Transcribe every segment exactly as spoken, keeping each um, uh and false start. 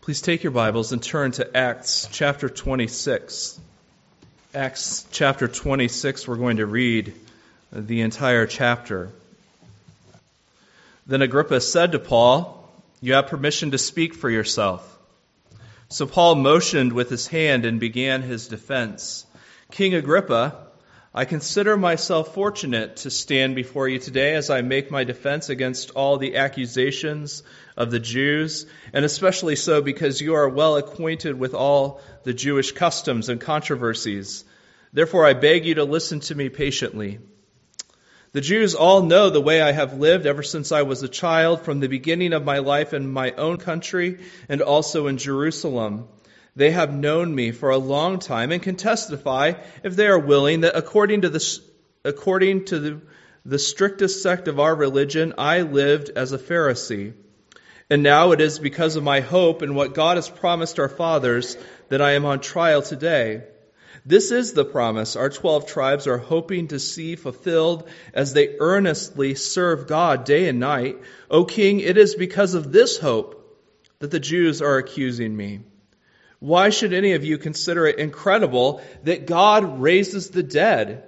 Please take your Bibles and turn to Acts chapter twenty-six. Acts chapter twenty-six, we're going to read the entire chapter. Then Agrippa said to Paul, "You have permission to speak for yourself." So Paul motioned with his hand and began his defense. "King Agrippa, I consider myself fortunate to stand before you today as I make my defense against all the accusations of the Jews, and especially so because you are well acquainted with all the Jewish customs and controversies. Therefore I beg you to listen to me patiently. The Jews all know the way I have lived ever since I was a child, from the beginning of my life in my own country and also in Jerusalem. They have known me for a long time and can testify, if they are willing, that according to the according to the, the strictest sect of our religion, I lived as a Pharisee. And now it is because of my hope in what God has promised our fathers that I am on trial today. This is the promise our twelve tribes are hoping to see fulfilled as they earnestly serve God day and night. O King, it is because of this hope that the Jews are accusing me. Why should any of you consider it incredible that God raises the dead?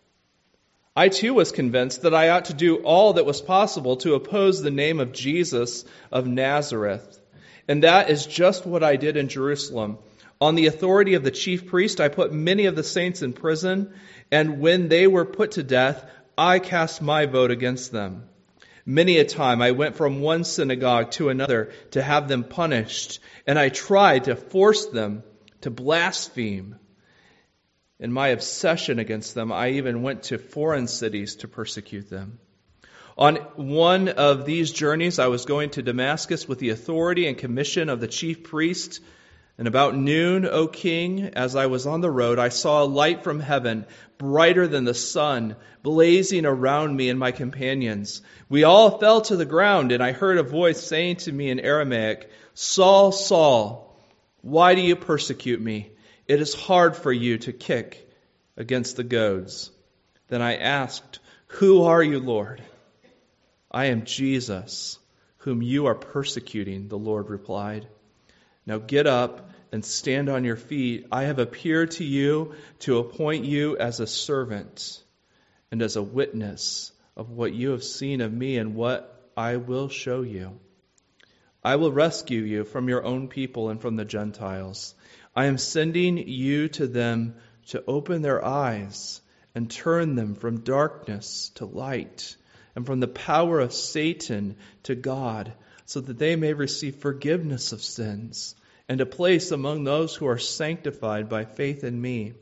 I too was convinced that I ought to do all that was possible to oppose the name of Jesus of Nazareth. And that is just what I did in Jerusalem. On the authority of the chief priest, I put many of the saints in prison, and when they were put to death, I cast my vote against them. Many a time I went from one synagogue to another to have them punished, and I tried to force them to blaspheme. In my obsession against them, I even went to foreign cities to persecute them. On one of these journeys, I was going to Damascus with the authority and commission of the chief priest. And about noon, O King, as I was on the road, I saw a light from heaven, brighter than the sun, blazing around me and my companions. We all fell to the ground, and I heard a voice saying to me in Aramaic, "Saul, Saul, why do you persecute me? It is hard for you to kick against the goads." Then I asked, "Who are you, Lord?" "I am Jesus, whom you are persecuting," the Lord replied. "Now get up and stand on your feet. I have appeared to you to appoint you as a servant and as a witness of what you have seen of me and what I will show you. I will rescue you from your own people and from the Gentiles. I am sending you to them to open their eyes and turn them from darkness to light and from the power of Satan to God, so that they may receive forgiveness of sins and a place among those who are sanctified by faith in me."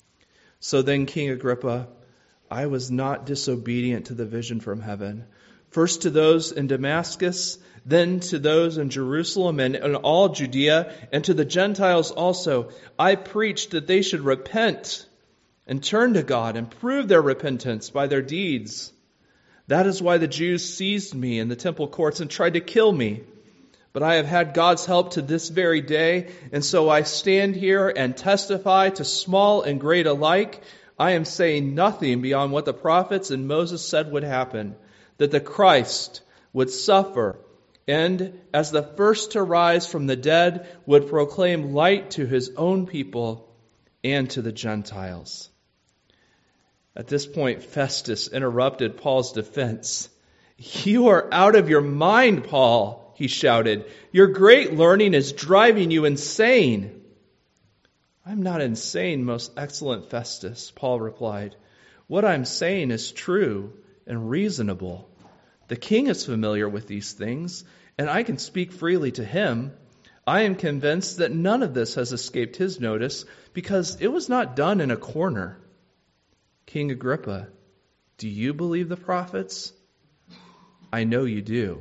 So then, King Agrippa, I was not disobedient to the vision from heaven. First to those in Damascus, then to those in Jerusalem and in all Judea, and to the Gentiles also, I preached that they should repent and turn to God and prove their repentance by their deeds. That is why the Jews seized me in the temple courts and tried to kill me. But I have had God's help to this very day, and so I stand here and testify to small and great alike. I am saying nothing beyond what the prophets and Moses said would happen, that the Christ would suffer, and as the first to rise from the dead, would proclaim light to his own people and to the Gentiles. At this point, Festus interrupted Paul's defense. "You are out of your mind, Paul," he shouted. "Your great learning is driving you insane." "I'm not insane, most excellent Festus," Paul replied. "What I'm saying is true and reasonable. The king is familiar with these things, and I can speak freely to him. I am convinced that none of this has escaped his notice, because it was not done in a corner. King Agrippa, do you believe the prophets? I know you do."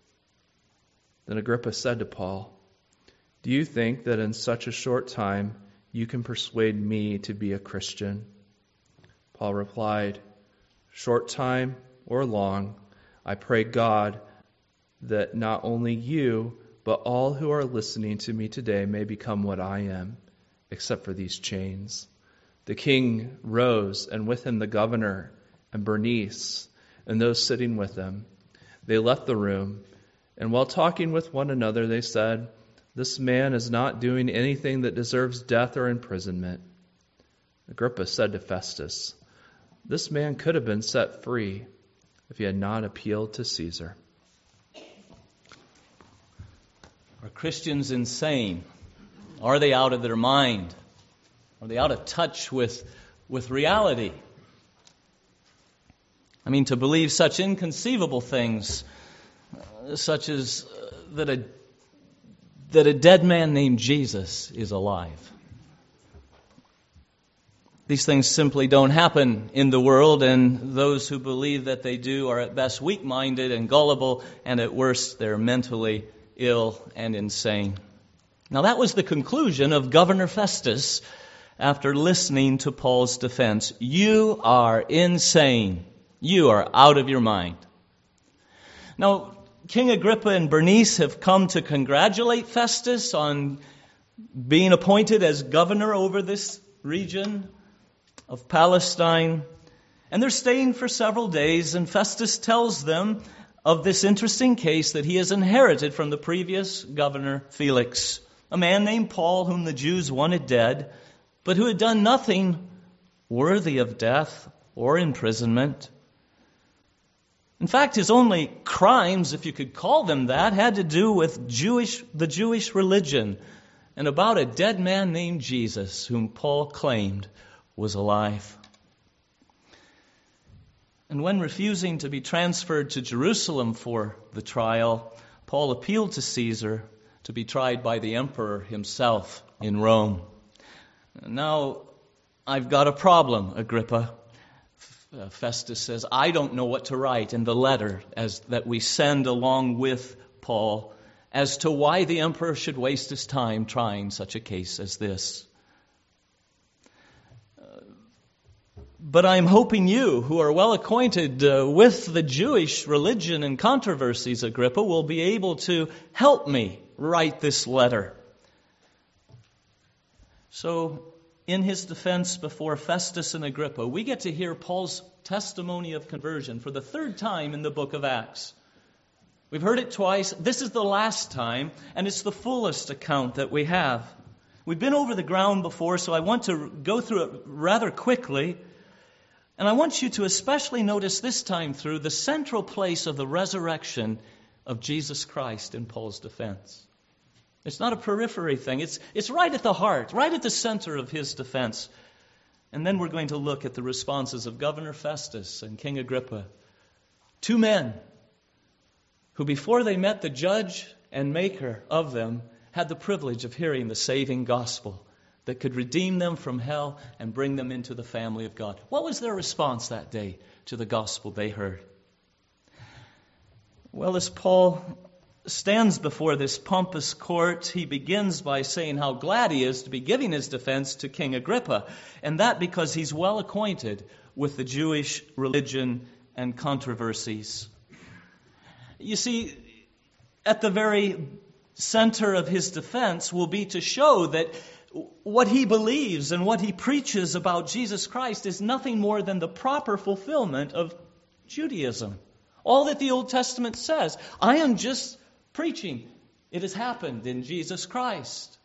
Then Agrippa said to Paul, "Do you think that in such a short time you can persuade me to be a Christian?" Paul replied, "Short time or long, I pray God that not only you, but all who are listening to me today may become what I am, except for these chains." The king rose, and with him the governor and Bernice and those sitting with them. They left the room, and while talking with one another, they said, This man is not doing anything that deserves death or imprisonment." Agrippa said to Festus, "This man could have been set free if he had not appealed to Caesar." Are Christians insane? Are they out of their mind? Are they out of touch with, with reality? I mean, to believe such inconceivable things, uh, such as uh, that a that a dead man named Jesus is alive. These things simply don't happen in the world, and those who believe that they do are at best weak-minded and gullible, and at worst they're mentally ill and insane. Now that was the conclusion of Governor Festus after listening to Paul's defense. You are insane. You are out of your mind. Now, King Agrippa and Bernice have come to congratulate Festus on being appointed as governor over this region of Palestine. And they're staying for several days, and Festus tells them of this interesting case that he has inherited from the previous governor, Felix, a man named Paul whom the Jews wanted dead, but who had done nothing worthy of death or imprisonment. In fact, his only crimes, if you could call them that, had to do with Jewish, the Jewish religion and about a dead man named Jesus, whom Paul claimed was alive. And when refusing to be transferred to Jerusalem for the trial, Paul appealed to Caesar to be tried by the emperor himself in Rome. Now, I've got a problem, Agrippa. Uh, Festus says, I don't know what to write in the letter as that we send along with Paul as to why the emperor should waste his time trying such a case as this. Uh, but I'm hoping you, who are well acquainted uh, with the Jewish religion and controversies, Agrippa, will be able to help me write this letter. So, in his defense before Festus and Agrippa, we get to hear Paul's testimony of conversion for the third time in the book of Acts. We've heard it twice. This is the last time, and it's the fullest account that we have. We've been over the ground before, so I want to go through it rather quickly. And I want you to especially notice this time through the central place of the resurrection of Jesus Christ in Paul's defense. It's not a periphery thing. It's, it's right at the heart, right at the center of his defense. And then we're going to look at the responses of Governor Festus and King Agrippa. Two men who, before they met the judge and maker of them, had the privilege of hearing the saving gospel that could redeem them from hell and bring them into the family of God. What was their response that day to the gospel they heard? Well, as Paul stands before this pompous court, he begins by saying how glad he is to be giving his defense to King Agrippa, and that because he's well acquainted with the Jewish religion and controversies. You see, at the very center of his defense will be to show that what he believes and what he preaches about Jesus Christ is nothing more than the proper fulfillment of Judaism. All that the Old Testament says. I am just preaching. It has happened in Jesus Christ.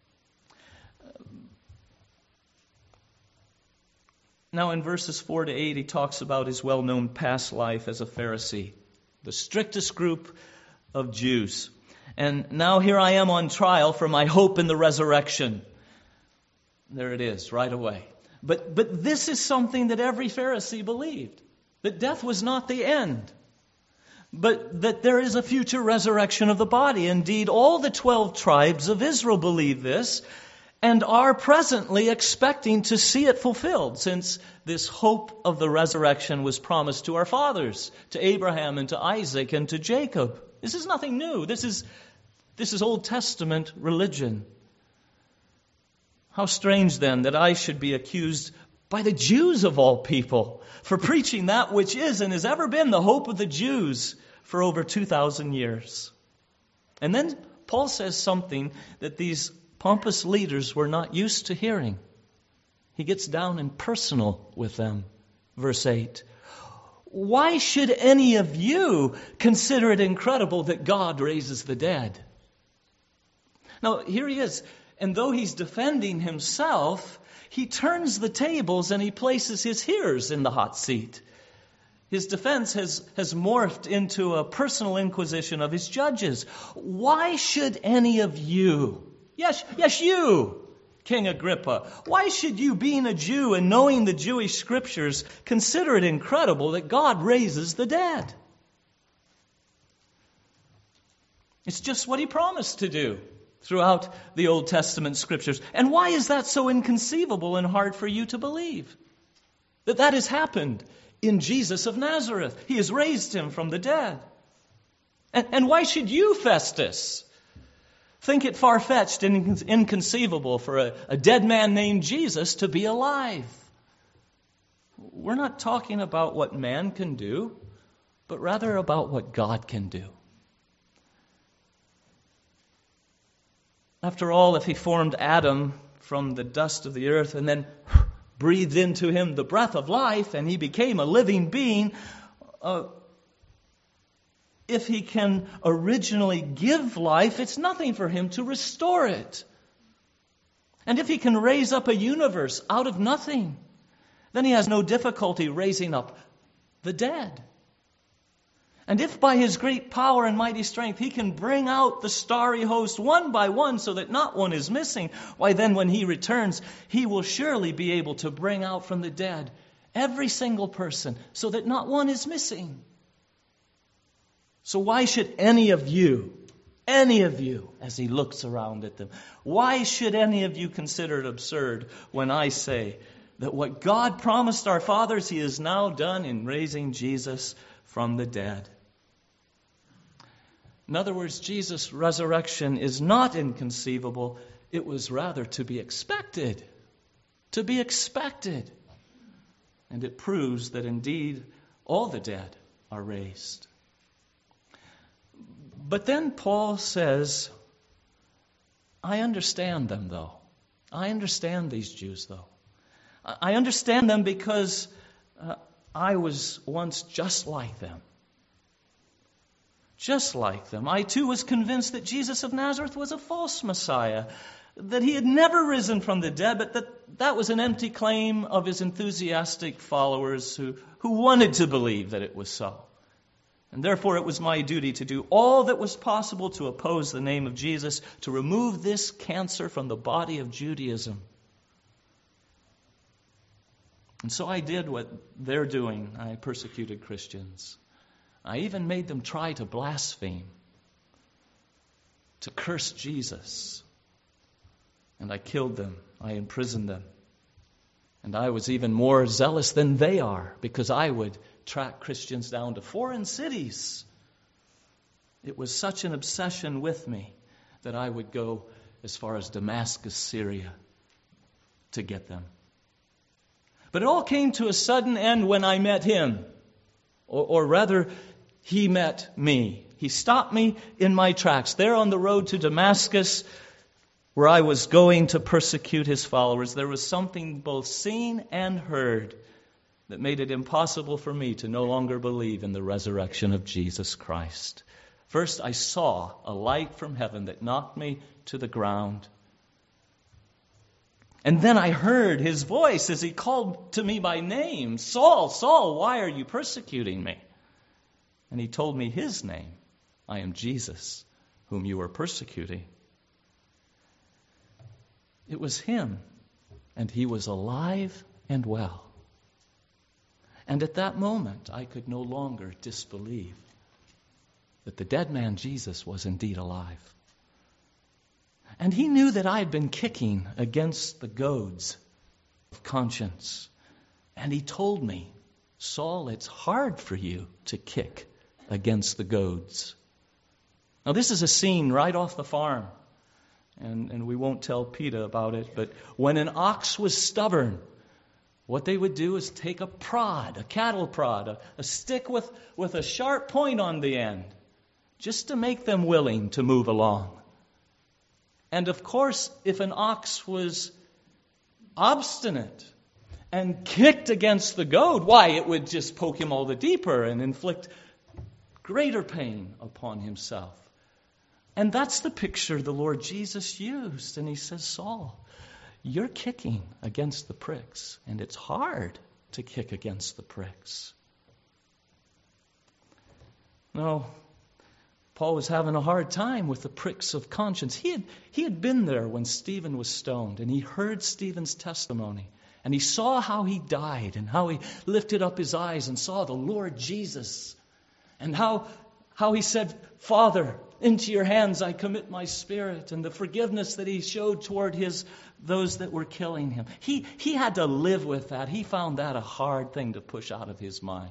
Now in verses four to eight, he talks about his well-known past life as a Pharisee, the strictest group of Jews. And now here I am on trial for my hope in the resurrection. There it is, right away. But, but this is something that every Pharisee believed, that death was not the end, but that there is a future resurrection of the body. Indeed, all the twelve tribes of Israel believe this and are presently expecting to see it fulfilled, since this hope of the resurrection was promised to our fathers, to Abraham and to Isaac and to Jacob. This is nothing new. This is, this is Old Testament religion. How strange then that I should be accused by the Jews of all people for preaching that which is and has ever been the hope of the Jews for over two thousand years. And then Paul says something that these pompous leaders were not used to hearing. He gets down and personal with them. Verse eight. Why should any of you consider it incredible that God raises the dead? Now, here he is. And though he's defending himself, he turns the tables and he places his hearers in the hot seat. His defense has, has morphed into a personal inquisition of his judges. Why should any of you, yes, yes, you, King Agrippa, why should you, being a Jew and knowing the Jewish scriptures, consider it incredible that God raises the dead? It's just what he promised to do throughout the Old Testament scriptures. And why is that so inconceivable and hard for you to believe? That that has happened in Jesus of Nazareth. He has raised him from the dead. And, and why should you, Festus, think it far-fetched and inconceivable for a, a dead man named Jesus to be alive? We're not talking about what man can do, but rather about what God can do. After all, if he formed Adam from the dust of the earth and then breathed into him the breath of life and he became a living being, uh, if he can originally give life, it's nothing for him to restore it. And if he can raise up a universe out of nothing, then he has no difficulty raising up the dead. And if by his great power and mighty strength he can bring out the starry host one by one so that not one is missing, why then when he returns, he will surely be able to bring out from the dead every single person so that not one is missing. So why should any of you, any of you, as he looks around at them, why should any of you consider it absurd when I say that what God promised our fathers he has now done in raising Jesus from the dead? In other words, Jesus' resurrection is not inconceivable. It was rather to be expected. To be expected. And it proves that indeed all the dead are raised. But then Paul says, I understand them though. I understand these Jews though. I understand them because uh, I was once just like them. Just like them. I too was convinced that Jesus of Nazareth was a false Messiah, that he had never risen from the dead, but that that was an empty claim of his enthusiastic followers who, who wanted to believe that it was so. And therefore it was my duty to do all that was possible to oppose the name of Jesus, to remove this cancer from the body of Judaism. And so I did what they're doing. I persecuted Christians. I even made them try to blaspheme, to curse Jesus. And I killed them. I imprisoned them. And I was even more zealous than they are, because I would track Christians down to foreign cities. It was such an obsession with me that I would go as far as Damascus, Syria, to get them. But it all came to a sudden end when I met him. Or, or rather, he met me. He stopped me in my tracks there on the road to Damascus, where I was going to persecute his followers. There was something both seen and heard that made it impossible for me to no longer believe in the resurrection of Jesus Christ. First, I saw a light from heaven that knocked me to the ground. And then I heard his voice as he called to me by name, Saul, Saul, why are you persecuting me? And he told me his name. I am Jesus, whom you are persecuting. It was him, and he was alive and well. And at that moment, I could no longer disbelieve that the dead man Jesus was indeed alive. And he knew that I had been kicking against the goads of conscience. And he told me, Saul, it's hard for you to kick against the goads. Now this is a scene right off the farm. And, and we won't tell Peter about it. But when an ox was stubborn, what they would do is take a prod, a cattle prod, a, a stick with, with a sharp point on the end, just to make them willing to move along. And of course, if an ox was obstinate and kicked against the goad, why, it would just poke him all the deeper and inflict greater pain upon himself. And that's the picture the Lord Jesus used. And he says, Saul, you're kicking against the pricks, and it's hard to kick against the pricks. No, Paul was having a hard time with the pricks of conscience. He had, he had been there when Stephen was stoned, and he heard Stephen's testimony, and he saw how he died, and how he lifted up his eyes and saw the Lord Jesus, and how, how he said, Father, into your hands I commit my spirit, and the forgiveness that he showed toward his those that were killing him. He, he had to live with that. He found that a hard thing to push out of his mind.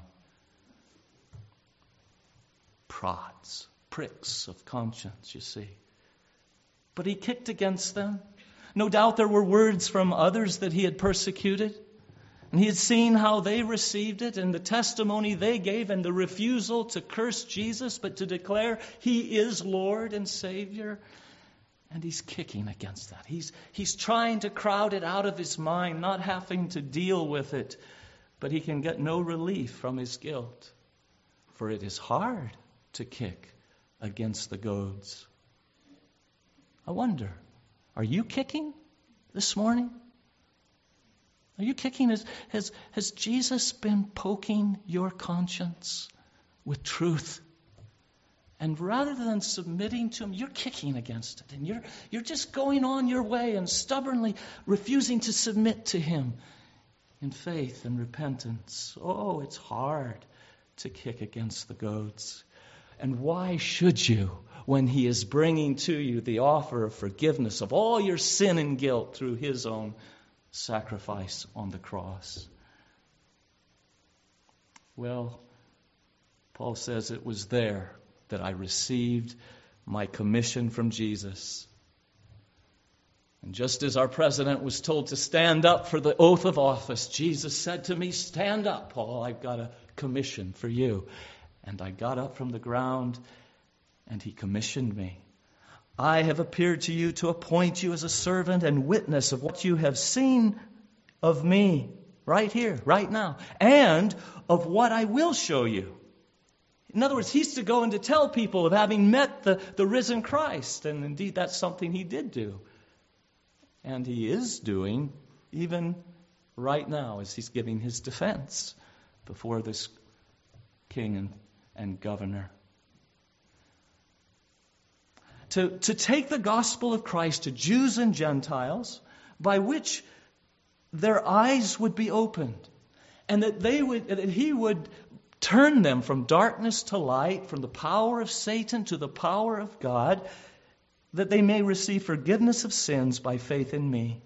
Prods. Pricks of conscience, you see. But he kicked against them. No doubt there were words from others that he had persecuted. And he had seen how they received it and the testimony they gave and the refusal to curse Jesus, but to declare he is Lord and Savior. And he's kicking against that. He's, he's trying to crowd it out of his mind, not having to deal with it. But he can get no relief from his guilt. For it is hard to kick against the goads. I wonder, are you kicking this morning? Are you kicking? Has, has, has Jesus been poking your conscience with truth? And rather than submitting to him, you're kicking against it. And you're, you're just going on your way and stubbornly refusing to submit to him in faith and repentance. Oh, it's hard to kick against the goads. And why should you, when he is bringing to you the offer of forgiveness of all your sin and guilt through his own sacrifice on the cross? Well, Paul says it was there that I received my commission from Jesus. And just as our president was told to stand up for the oath of office, Jesus said to me, stand up, Paul, I've got a commission for you. And I got up from the ground, and he commissioned me. I have appeared to you to appoint you as a servant and witness of what you have seen of me, right here, right now, and of what I will show you. In other words, he's to go and to tell people of having met the, the risen Christ. And indeed, that's something he did do. And he is doing even right now as he's giving his defense before this king and and governor. To, to take the gospel of Christ to Jews and Gentiles, by which their eyes would be opened, and that they would, that he would turn them from darkness to light, from the power of Satan to the power of God, that they may receive forgiveness of sins by faith in me.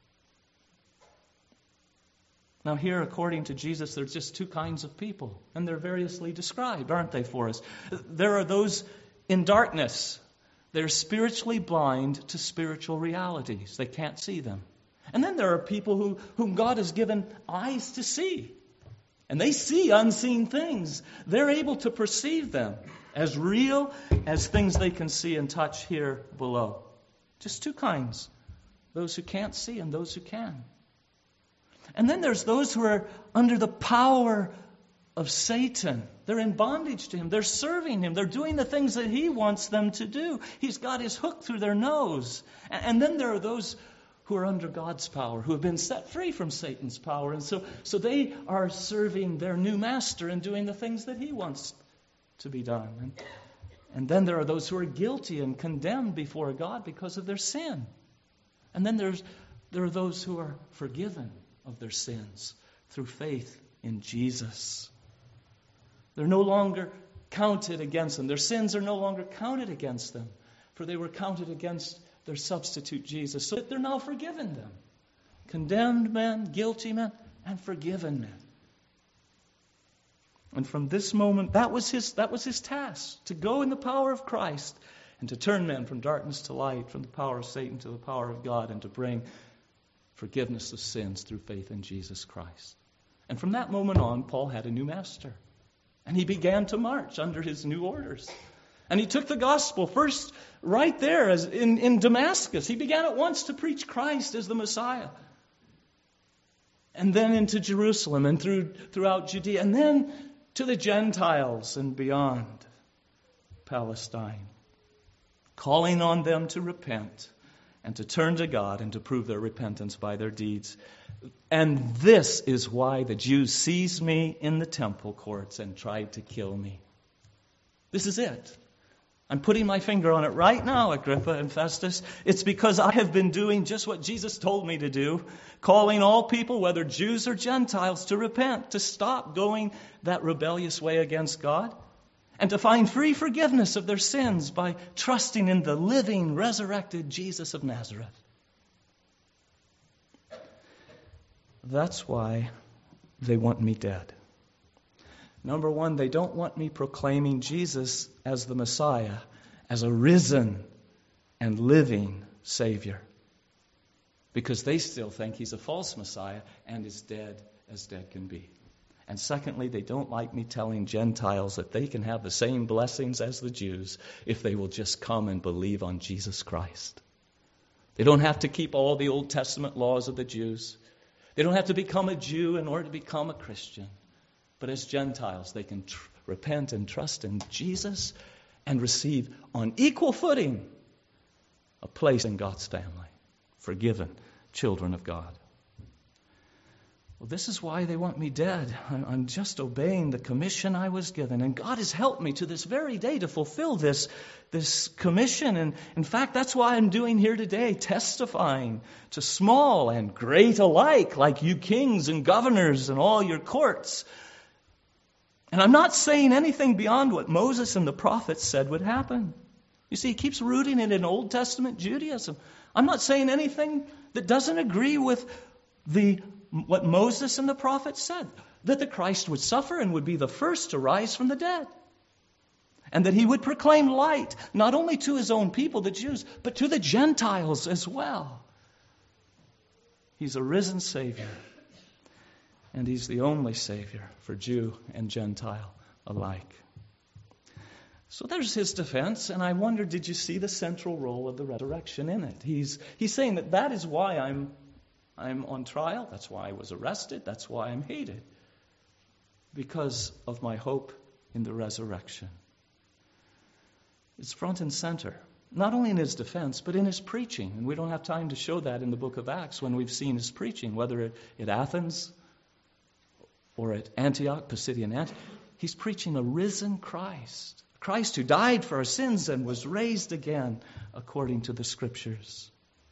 Now here, according to Jesus, there's just two kinds of people, and they're variously described, aren't they, for us? There are those in darkness. They're spiritually blind to spiritual realities. They can't see them. And then there are people who, whom God has given eyes to see, and they see unseen things. They're able to perceive them as real as things they can see and touch here below. Just two kinds, those who can't see and those who can. And then there's those who are under the power of Satan. They're in bondage to him. They're serving him. They're doing the things that he wants them to do. He's got his hook through their nose. And then there are those who are under God's power, who have been set free from Satan's power. And so, so they are serving their new master and doing the things that he wants to be done. And, and then there are those who are guilty and condemned before God because of their sin. And then there's there are those who are forgiven of their sins through faith in Jesus. They're no longer counted against them. Their sins are no longer counted against them, for they were counted against their substitute Jesus, so that they're now forgiven them. Condemned men, guilty men, and forgiven men. And from this moment, that was his that was his task, to go in the power of Christ and to turn men from darkness to light, from the power of Satan to the power of God, and to bring forgiveness of sins through faith in Jesus Christ. And from that moment on, Paul had a new master. And he began to march under his new orders. And he took the gospel first right there as in, in Damascus. He began at once to preach Christ as the Messiah. And then into Jerusalem and through throughout Judea. And then to the Gentiles and beyond Palestine. calling on them to repent and to turn to God and to prove their repentance by their deeds. And this is why the Jews seized me in the temple courts and tried to kill me. This is it. I'm putting my finger on it right now, Agrippa and Festus. It's because I have been doing just what Jesus told me to do, calling all people, whether Jews or Gentiles, to repent, to stop going that rebellious way against God, and to find free forgiveness of their sins by trusting in the living, resurrected Jesus of Nazareth. That's why they want me dead. Number one, they don't want me proclaiming Jesus as the Messiah, as a risen and living Savior, because they still think he's a false Messiah and is dead as dead can be. And secondly, they don't like me telling Gentiles that they can have the same blessings as the Jews if they will just come and believe on Jesus Christ. They don't have to keep all the Old Testament laws of the Jews. They don't have to become a Jew in order to become a Christian. But as Gentiles, they can tr- repent and trust in Jesus and receive on equal footing a place in God's family, forgiven children of God. Well, this is why they want me dead. I'm just obeying the commission I was given. And God has helped me to this very day to fulfill this, this commission. And in fact, that's why I'm doing here today, testifying to small and great alike, like you kings and governors and all your courts. And I'm not saying anything beyond what Moses and the prophets said would happen. You see, he keeps rooting it in Old Testament Judaism. I'm not saying anything that doesn't agree with the what Moses and the prophets said, that the Christ would suffer and would be the first to rise from the dead, and that he would proclaim light not only to his own people, the Jews, but to the Gentiles as well. He's a risen Savior, and he's the only Savior for Jew and Gentile alike. So there's his defense, and I wonder, did you see the central role of the resurrection in it? He's he's saying that that is why I'm I'm on trial. That's why I was arrested. That's why I'm hated. Because of my hope in the resurrection. It's front and center. Not only in his defense, but in his preaching. And we don't have time to show that in the book of Acts when we've seen his preaching, whether at, at Athens or at Antioch, Pisidian Antioch. He's preaching a risen Christ. Christ who died for our sins and was raised again according to the Scriptures.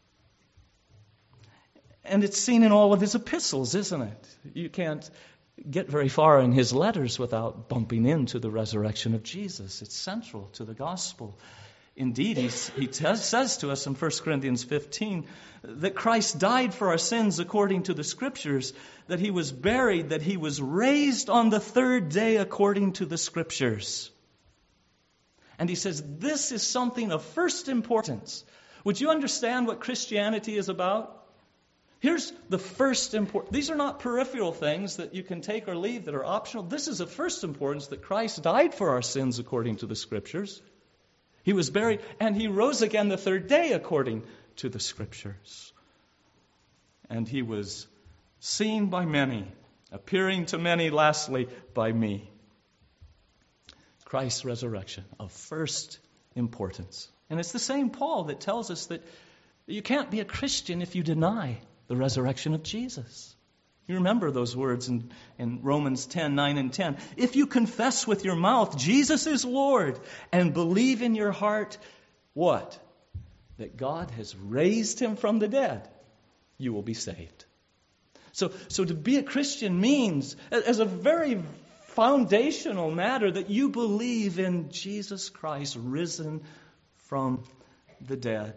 And it's seen in all of his epistles, isn't it? You can't get very far in his letters without bumping into the resurrection of Jesus. It's central to the gospel. Indeed, he's, he t- says to us in First Corinthians fifteen that Christ died for our sins according to the Scriptures, that he was buried, that he was raised on the third day according to the Scriptures. And he says this is something of first importance. Would you understand what Christianity is about? Here's the first important. These are not peripheral things that you can take or leave that are optional. This is of first importance, that Christ died for our sins according to the Scriptures. He was buried and he rose again the third day according to the Scriptures. And he was seen by many, appearing to many, lastly, by me. Christ's resurrection of first importance. And it's the same Paul that tells us that you can't be a Christian if you deny the resurrection of Jesus. You remember those words in, in Romans ten, nine and ten. If you confess with your mouth Jesus is Lord and believe in your heart, what? That God has raised him from the dead, you will be saved. So, so to be a Christian means, as a very foundational matter, that you believe in Jesus Christ risen from the dead.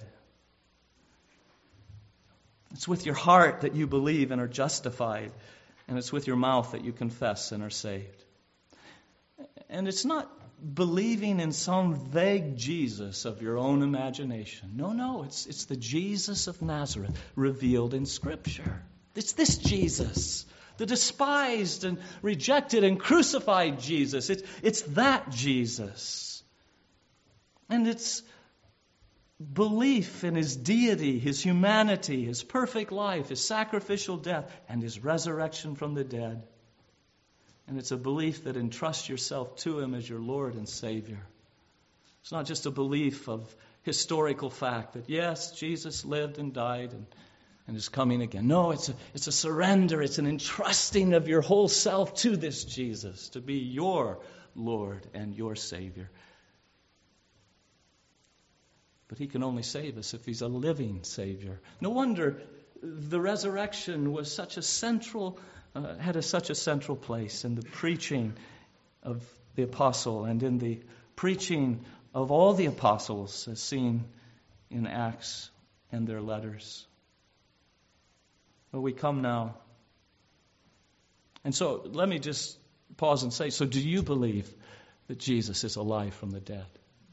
It's with your heart that you believe and are justified. And it's with your mouth that you confess and are saved. And it's not believing in some vague Jesus of your own imagination. No, no, it's, it's the Jesus of Nazareth revealed in Scripture. It's this Jesus, the despised and rejected and crucified Jesus. It's, it's that Jesus. And it's belief in his deity, his humanity, his perfect life, his sacrificial death, and his resurrection from the dead. And it's a belief that entrusts yourself to him as your Lord and Savior. It's not just a belief of historical fact that, yes, Jesus lived and died and, and is coming again. No, it's a, it's a surrender. It's an entrusting of your whole self to this Jesus to be your Lord and your Savior. But he can only save us if he's a living Savior. No wonder the resurrection was such a central, uh, had a, such a central place in the preaching of the apostle and in the preaching of all the apostles as seen in Acts and their letters. Well, we come now. And so let me just pause and say, so do you believe that Jesus is alive from the dead?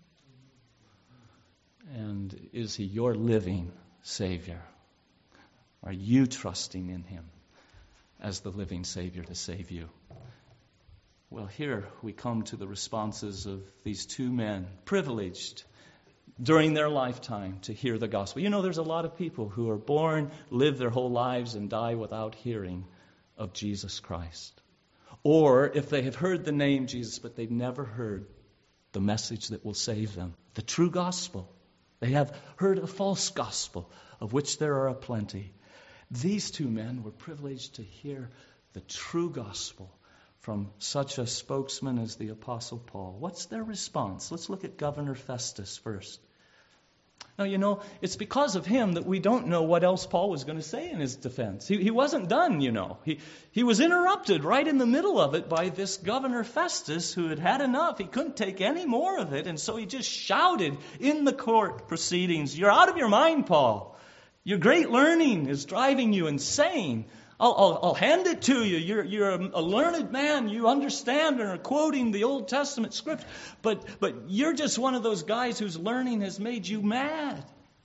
And is he your living Savior? Are you trusting in him as the living Savior to save you? Well, here we come to the responses of these two men, privileged during their lifetime to hear the gospel. You know, there's a lot of people who are born, live their whole lives, and die without hearing of Jesus Christ. Or if they have heard the name Jesus, but they've never heard the message that will save them, the true gospel. They have heard a false gospel, of which there are a plenty. These two men were privileged to hear the true gospel from such a spokesman as the Apostle Paul. What's their response? Let's look at Governor Festus first. Now, you know, it's because of him that we don't know what else Paul was going to say in his defense. He, he wasn't done, you know. He, he was interrupted right in the middle of it by this Governor Festus who had had enough. He couldn't take any more of it, and so he just shouted in the court proceedings, "You're out of your mind, Paul. Your great learning is driving you insane. I'll, I'll, I'll hand it to you. You're, you're a learned man. You understand and are quoting the Old Testament script. But, but you're just one of those guys whose learning has made you mad."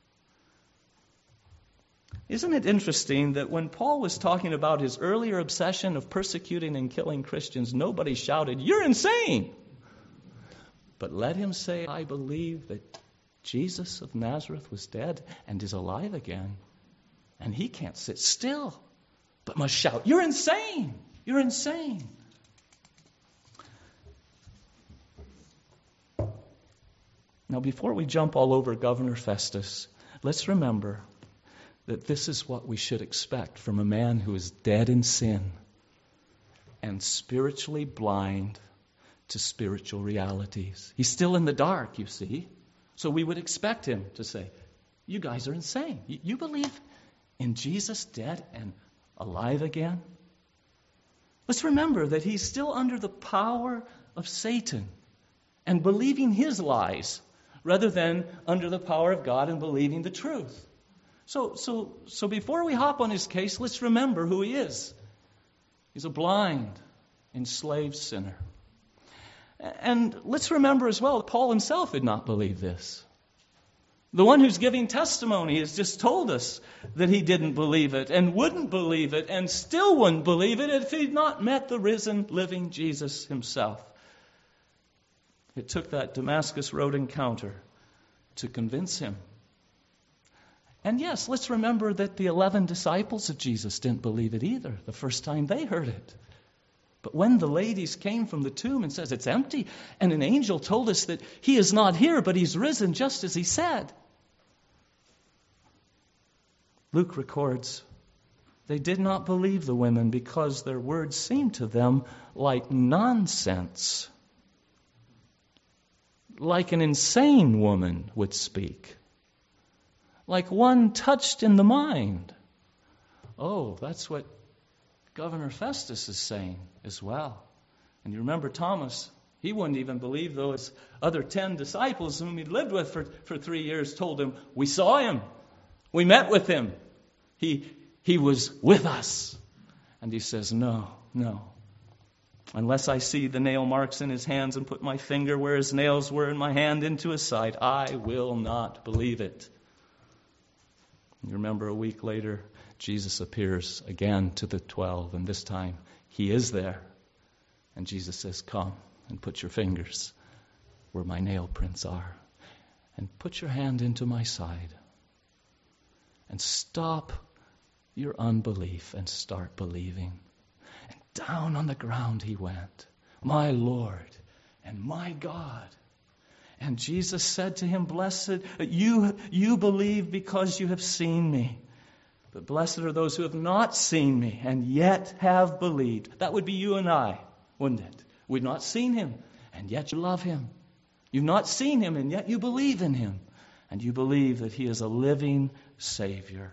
Isn't it interesting that when Paul was talking about his earlier obsession of persecuting and killing Christians, nobody shouted, "You're insane." But let him say, "I believe that Jesus of Nazareth was dead and is alive again. And he can't sit still, but must shout, 'You're insane! You're insane!'" Now, before we jump all over Governor Festus, let's remember that this is what we should expect from a man who is dead in sin and spiritually blind to spiritual realities. He's still in the dark, you see. So we would expect him to say, "You guys are insane. You, you believe in Jesus dead and alive again?" Let's remember that he's still under the power of Satan and believing his lies rather than under the power of God and believing the truth. So, so, so before we hop on his case, let's remember who he is. He's a blind, enslaved sinner. And let's remember as well, Paul himself did not believe this. The one who's giving testimony has just told us that he didn't believe it and wouldn't believe it and still wouldn't believe it if he'd not met the risen, living Jesus himself. It took that Damascus Road encounter to convince him. And yes, let's remember that the eleven disciples of Jesus didn't believe it either the first time they heard it. But when the ladies came from the tomb and says it's empty, and an angel told us that he is not here, but he's risen just as he said. Luke records, they did not believe the women because their words seemed to them like nonsense, like an insane woman would speak, like one touched in the mind. Oh, that's what Governor Festus is saying as well. And you remember Thomas, he wouldn't even believe those other ten disciples whom he'd lived with for, for three years told him, "We saw him. We met with him. He, he was with us." And he says, no, no. Unless I see the nail marks in his hands and put my finger where his nails were and my hand into his side, I will not believe it. You remember a week later, Jesus appears again to the twelve, and this time he is there. And Jesus says, "Come and put your fingers where my nail prints are, and put your hand into my side, and stop your unbelief and start believing." And down on the ground he went, "My Lord and my God." And Jesus said to him, "Blessed, you, you believe because you have seen me. But blessed are those who have not seen me and yet have believed." That would be you and I, wouldn't it? We've not seen him, and yet you love him. You've not seen him, and yet you believe in him. And you believe that he is a living Savior.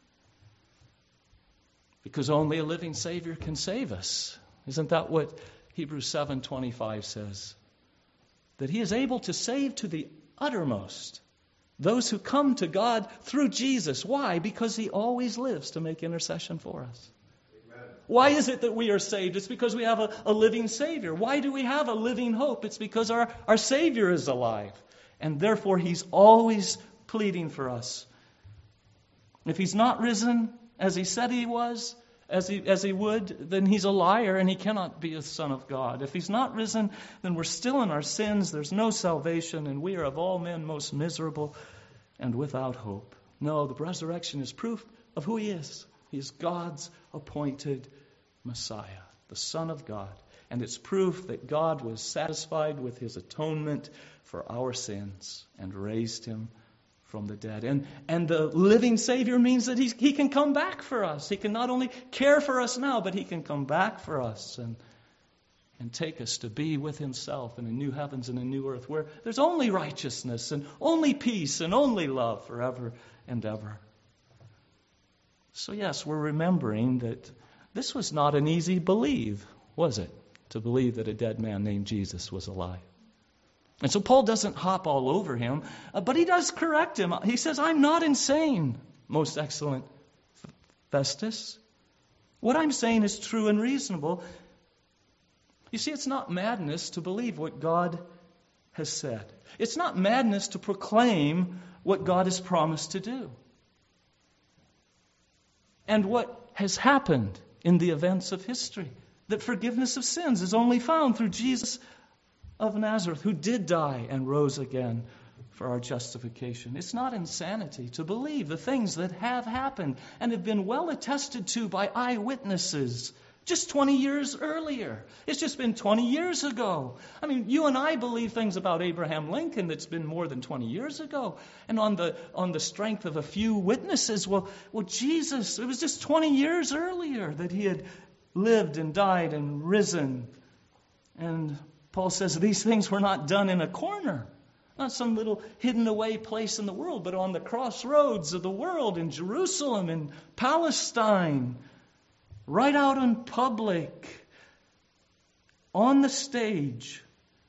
Because only a living Savior can save us. Isn't that what Hebrews seven twenty-five says? That he is able to save to the uttermost those who come to God through Jesus. Why? Because he always lives to make intercession for us. Amen. Why is it that we are saved? It's because we have a, a living Savior. Why do we have a living hope? It's because our, our Savior is alive. And therefore he's always pleading for us. If he's not risen as he said he was, as he, as he would, then he's a liar and he cannot be a son of God. If he's not risen, then we're still in our sins. There's no salvation, and we are of all men most miserable and without hope. No, the resurrection is proof of who he is. He is God's appointed Messiah, the Son of God. And it's proof that God was satisfied with his atonement for our sins and raised him from the dead. And and the living Savior means that he, he can come back for us. He can not only care for us now, but he can come back for us and, and take us to be with himself in a new heavens and a new earth where there's only righteousness and only peace and only love forever and ever. So yes, we're remembering that this was not an easy believe, was it? To believe that a dead man named Jesus was alive. And so Paul doesn't hop all over him, uh, but he does correct him. He says, "I'm not insane, most excellent Festus. What I'm saying is true and reasonable." You see, it's not madness to believe what God has said. It's not madness to proclaim what God has promised to do. And what has happened in the events of history. That forgiveness of sins is only found through Jesus of Nazareth, who did die and rose again for our justification. It's not insanity to believe the things that have happened and have been well attested to by eyewitnesses just twenty years earlier. It's just been twenty years ago. I mean, you and I believe things about Abraham Lincoln that's been more than twenty years ago. And on the on the strength of a few witnesses, well, well, Jesus, it was just twenty years earlier that he had lived and died and risen. And Paul says these things were not done in a corner, not some little hidden away place in the world, but on the crossroads of the world in Jerusalem, in Palestine, right out in public, on the stage.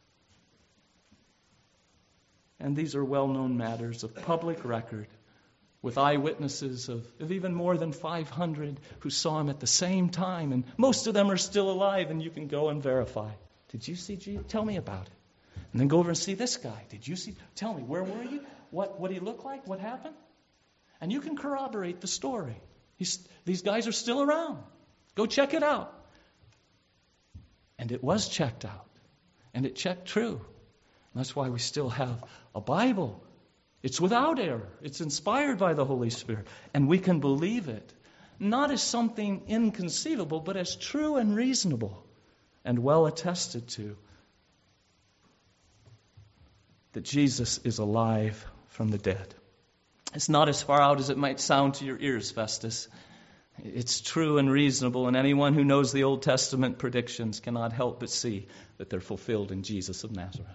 And these are well-known matters of public record, with eyewitnesses of, of even more than five hundred who saw him at the same time. And most of them are still alive, and you can go and verify. Did you see Jesus? Tell me about it. And then go over and see this guy. Did you see? Tell me, where were you? What what did he look like? What happened? And you can corroborate the story. He's, these guys are still around. Go check it out. And it was checked out. And it checked true. And that's why we still have a Bible. It's without error. It's inspired by the Holy Spirit. And we can believe it. Not as something inconceivable, but as true and reasonable. And well attested to, that Jesus is alive from the dead. It's not as far out as it might sound to your ears, Festus. It's true and reasonable, and anyone who knows the Old Testament predictions cannot help but see that they're fulfilled in Jesus of Nazareth.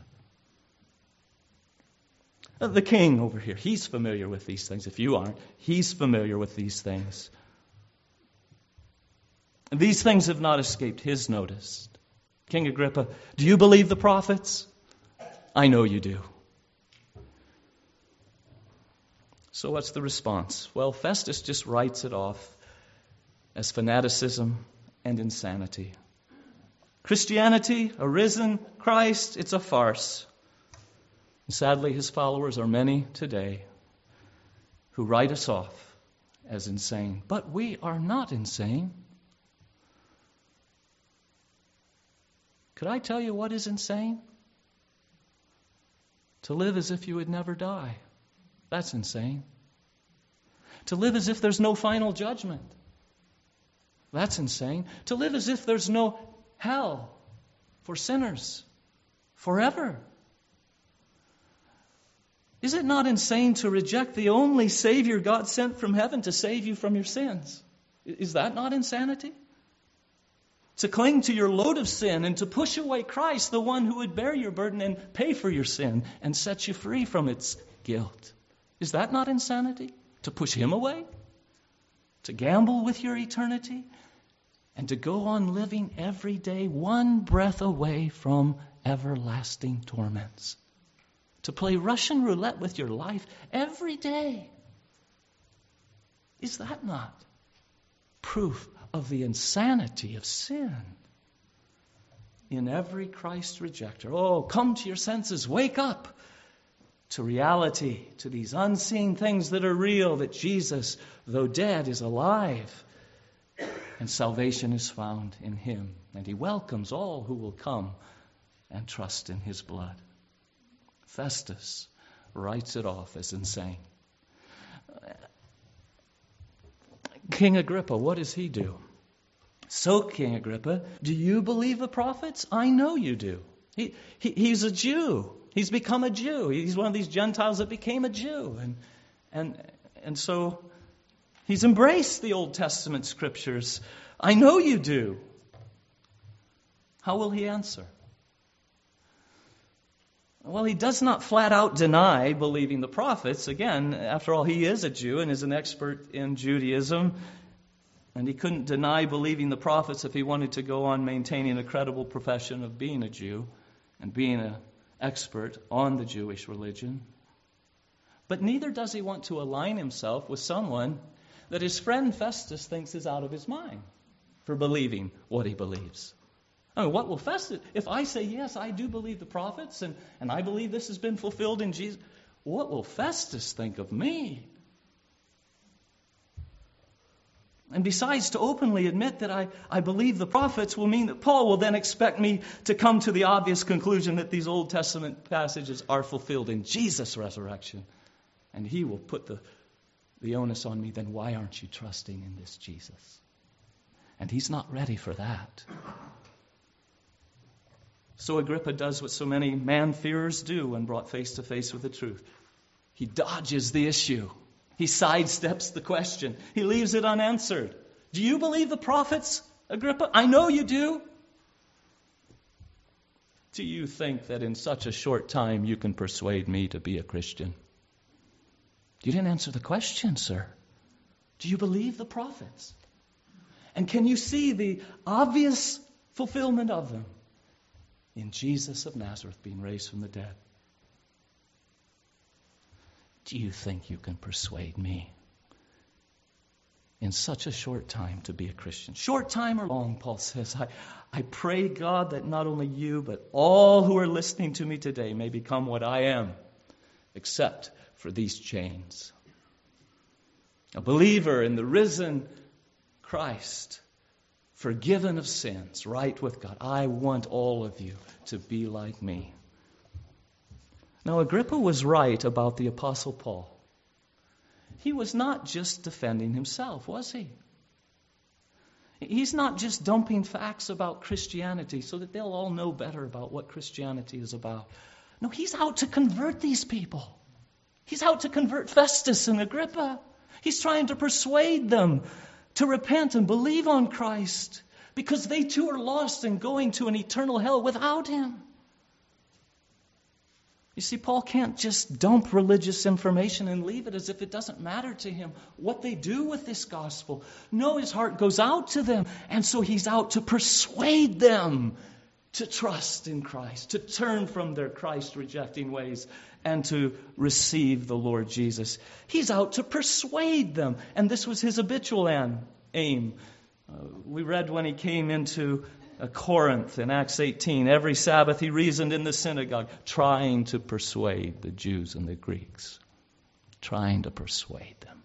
The king over here, he's familiar with these things. If you aren't, he's familiar with these things. And these things have not escaped his notice. King Agrippa, do you believe the prophets? I know you do. So what's the response? Well, Festus just writes it off as fanaticism and insanity. Christianity, a risen Christ, it's a farce. And sadly, his followers are many today who write us off as insane. But we are not insane. Could I tell you what is insane? To live as if you would never die. That's insane. To live as if there's no final judgment. That's insane. To live as if there's no hell for sinners forever. Is it not insane to reject the only Savior God sent from heaven to save you from your sins? Is that not insanity? To cling to your load of sin and to push away Christ, the one who would bear your burden and pay for your sin and set you free from its guilt. Is that not insanity? To push Him away? To gamble with your eternity? And to go on living every day one breath away from everlasting torments? To play Russian roulette with your life every day? Is that not proof of the insanity of sin? In every Christ rejecter, oh, come to your senses, wake up to reality, to these unseen things that are real, that Jesus, though dead, is alive, and salvation is found in Him, and He welcomes all who will come and trust in His blood. Festus writes it off as insane. King Agrippa, what does he do? So, King Agrippa, do you believe the prophets? I know you do. He, he he's a Jew. He's become a Jew. He's one of these Gentiles that became a Jew. And and and so he's embraced the Old Testament scriptures. I know you do. How will he answer? Well, he does not flat out deny believing the prophets. Again, after all, he is a Jew and is an expert in Judaism. And he couldn't deny believing the prophets if he wanted to go on maintaining a credible profession of being a Jew and being an expert on the Jewish religion. But neither does he want to align himself with someone that his friend Festus thinks is out of his mind for believing what he believes. I mean, what will Festus, if I say, yes, I do believe the prophets and, and I believe this has been fulfilled in Jesus, what will Festus think of me? And besides, to openly admit that I, I believe the prophets will mean that Paul will then expect me to come to the obvious conclusion that these Old Testament passages are fulfilled in Jesus' resurrection. And he will put the, the onus on me, then why aren't you trusting in this Jesus? And he's not ready for that. So Agrippa does what so many man-fearers do when brought face to face with the truth. He dodges the issue. He sidesteps the question. He leaves it unanswered. Do you believe the prophets, Agrippa? I know you do. Do you think that in such a short time you can persuade me to be a Christian? You didn't answer the question, sir. Do you believe the prophets? And can you see the obvious fulfillment of them in Jesus of Nazareth being raised from the dead? Do you think you can persuade me in such a short time to be a Christian? Short time or long, Paul says. I, I pray, God, that not only you, but all who are listening to me today may become what I am, except for these chains. A believer in the risen Christ, forgiven of sins, right with God. I want all of you to be like me. Now, Agrippa was right about the Apostle Paul. He was not just defending himself, was he? He's not just dumping facts about Christianity so that they'll all know better about what Christianity is about. No, he's out to convert these people. He's out to convert Festus and Agrippa. He's trying to persuade them to repent and believe on Christ because they too are lost and going to an eternal hell without him. You see, Paul can't just dump religious information and leave it as if it doesn't matter to him what they do with this gospel. No, his heart goes out to them, and so he's out to persuade them to trust in Christ, to turn from their Christ-rejecting ways, and to receive the Lord Jesus. He's out to persuade them, and this was his habitual aim. Uh, we read when he came into Corinth in Acts eighteen. Every Sabbath he reasoned in the synagogue, trying to persuade the Jews and the Greeks. Trying to persuade them.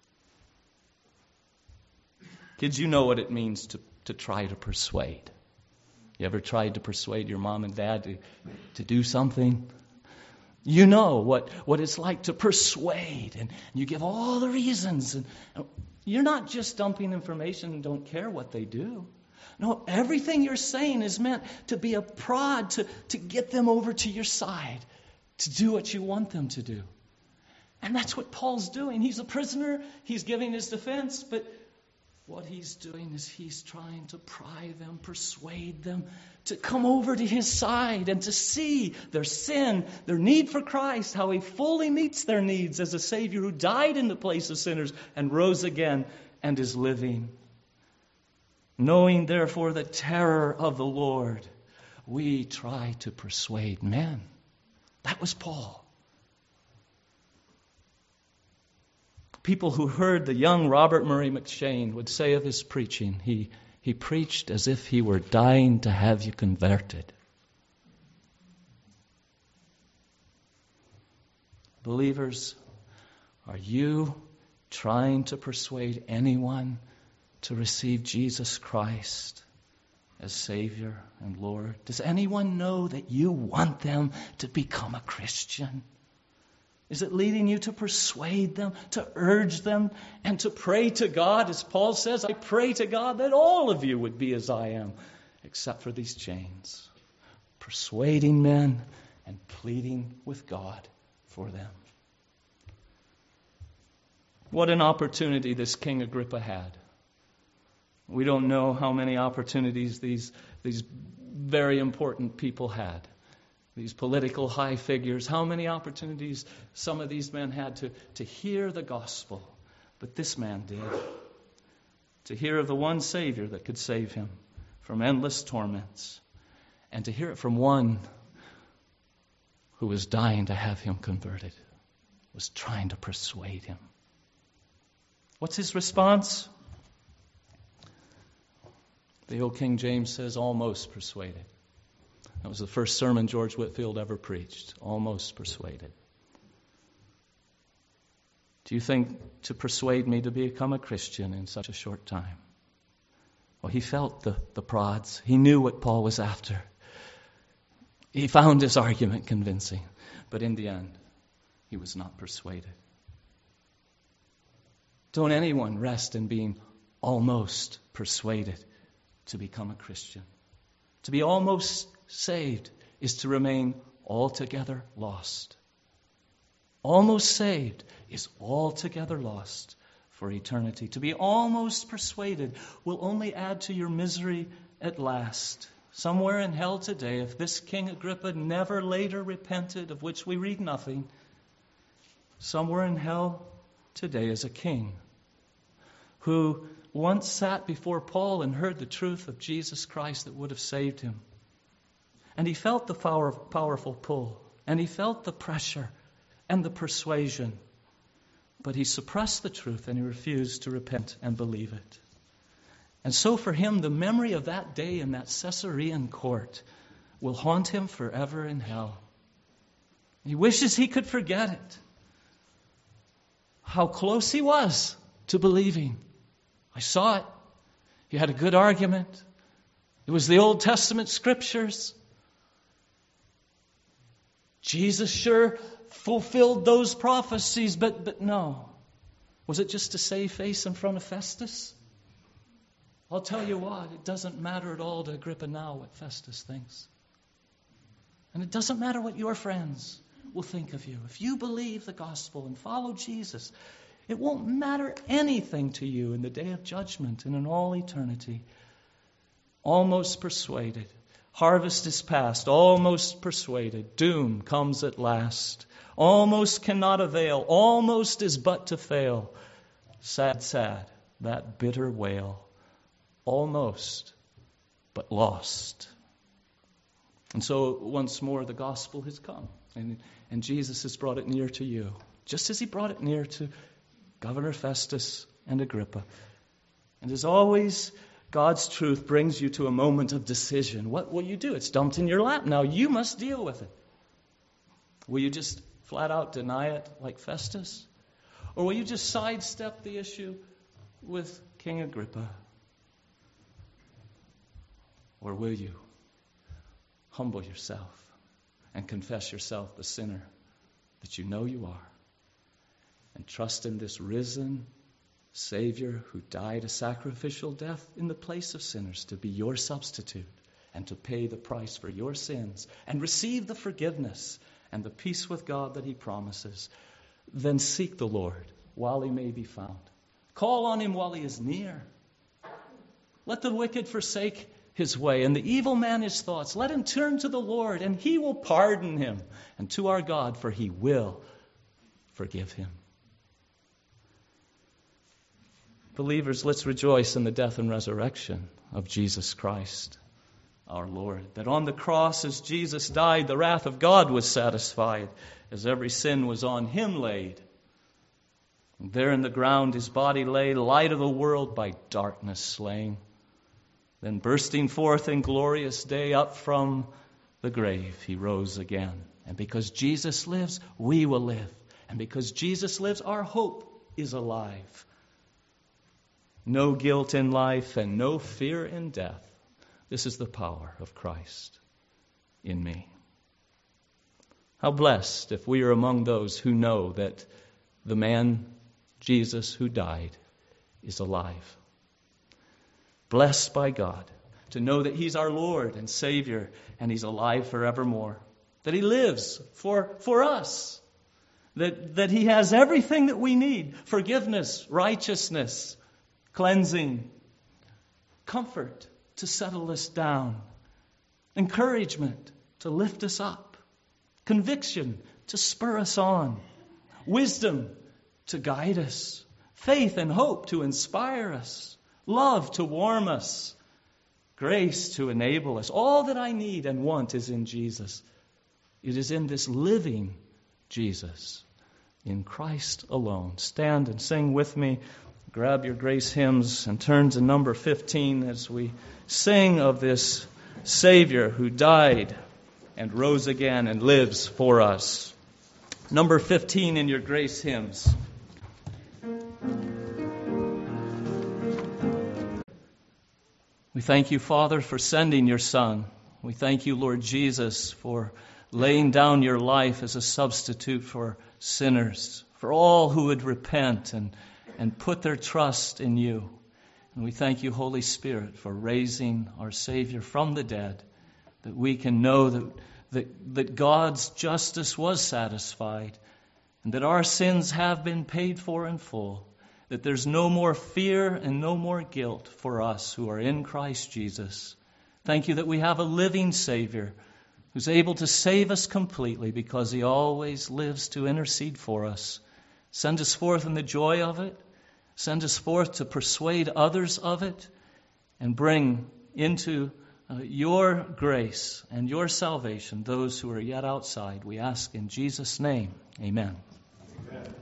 Kids, you know what it means to, to try to persuade. You ever tried to persuade your mom and dad to, to do something? You know what, what it's like to persuade, and you give all the reasons. And, and you're not just dumping information and don't care what they do. No, everything you're saying is meant to be a prod to, to get them over to your side, to do what you want them to do. And that's what Paul's doing. He's a prisoner. He's giving his defense. But what he's doing is he's trying to pry them, persuade them to come over to his side and to see their sin, their need for Christ, how he fully meets their needs as a Savior who died in the place of sinners and rose again and is living. Knowing, therefore, the terror of the Lord, we try to persuade men. That was Paul. People who heard the young Robert Murray McCheyne would say of his preaching, he, he preached as if he were dying to have you converted. Believers, are you trying to persuade anyone to receive Jesus Christ as Savior and Lord? Does anyone know that you want them to become a Christian? Is it leading you to persuade them, to urge them, and to pray to God? As Paul says, I pray to God that all of you would be as I am, except for these chains. Persuading men and pleading with God for them. What an opportunity this King Agrippa had. We don't know how many opportunities these, these very important people had. These political high figures, how many opportunities some of these men had to, to hear the gospel. But this man did. To hear of the one Savior that could save him from endless torments. And to hear it from one who was dying to have him converted. Was trying to persuade him. What's his response? The old King James says, almost persuaded. That was the first sermon George Whitefield ever preached. Almost persuaded. Do you think to persuade me to become a Christian in such a short time? Well, he felt the, the prods. He knew what Paul was after. He found his argument convincing. But in the end, he was not persuaded. Don't anyone rest in being almost persuaded to become a Christian. To be almost saved is to remain altogether lost. Almost saved is altogether lost for eternity. To be almost persuaded will only add to your misery at last. Somewhere in hell today, if this King Agrippa never later repented, of which we read nothing, somewhere in hell today is a king who once sat before Paul and heard the truth of Jesus Christ that would have saved him. And he felt the power, powerful pull, and he felt the pressure and the persuasion. But he suppressed the truth and he refused to repent and believe it. And so for him, the memory of that day in that Caesarean court will haunt him forever in hell. He wishes he could forget it. How close he was to believing. I saw it. He had a good argument. It was the Old Testament scriptures. Jesus sure fulfilled those prophecies, but, but no. Was it just to save face in front of Festus? I'll tell you what, it doesn't matter at all to Agrippa now what Festus thinks. And it doesn't matter what your friends will think of you. If you believe the gospel and follow Jesus, it won't matter anything to you in the day of judgment and in all eternity. Almost persuaded. Harvest is past. Almost persuaded. Doom comes at last. Almost cannot avail. Almost is but to fail. Sad, sad, that bitter wail. Almost, but lost. And so once more the gospel has come. And, and Jesus has brought it near to you. Just as he brought it near to Governor Festus and Agrippa. And as always, God's truth brings you to a moment of decision. What will you do? It's dumped in your lap. Now you must deal with it. Will you just flat out deny it like Festus? Or will you just sidestep the issue with King Agrippa? Or will you humble yourself and confess yourself the sinner that you know you are? And trust in this risen Savior who died a sacrificial death in the place of sinners to be your substitute and to pay the price for your sins and receive the forgiveness and the peace with God that he promises. then seek the Lord while he may be found. Call on him while he is near. Let the wicked forsake his way, and the evil man his thoughts. Let him turn to the Lord, and he will pardon him, and to our God, for he will forgive him. Believers, let's rejoice in the death and resurrection of Jesus Christ, our Lord. That on the cross, as Jesus died, the wrath of God was satisfied, as every sin was on him laid. And there in the ground his body lay, light of the world by darkness slain. Then bursting forth in glorious day, up from the grave he rose again. And because Jesus lives, we will live. And because Jesus lives, our hope is alive. No guilt in life and no fear in death. This is the power of Christ in me. How blessed if we are among those who know that the man, Jesus, who died, is alive. Blessed by God to know that he's our Lord and Savior and he's alive forevermore. That he lives for, for us. That, that he has everything that we need. Forgiveness, righteousness, cleansing, comfort to settle us down, encouragement to lift us up, conviction to spur us on, wisdom to guide us, faith and hope to inspire us, love to warm us, grace to enable us. All that I need and want is in Jesus. It is in this living Jesus, in Christ alone. Stand and sing with me. Grab your grace hymns and turn to number fifteen as we sing of this Savior who died and rose again and lives for us. Number fifteen in your grace hymns. We thank you, Father, for sending your Son. We thank you, Lord Jesus, for laying down your life as a substitute for sinners, for all who would repent and and put their trust in you. And we thank you, Holy Spirit, for raising our Savior from the dead, that we can know that, that, that God's justice was satisfied, and that our sins have been paid for in full, that there's no more fear and no more guilt for us who are in Christ Jesus. Thank you that we have a living Savior who's able to save us completely because he always lives to intercede for us. Send us forth in the joy of it. Send us forth to persuade others of it and bring into uh, your grace and your salvation those who are yet outside. We ask in Jesus' name, amen. Amen.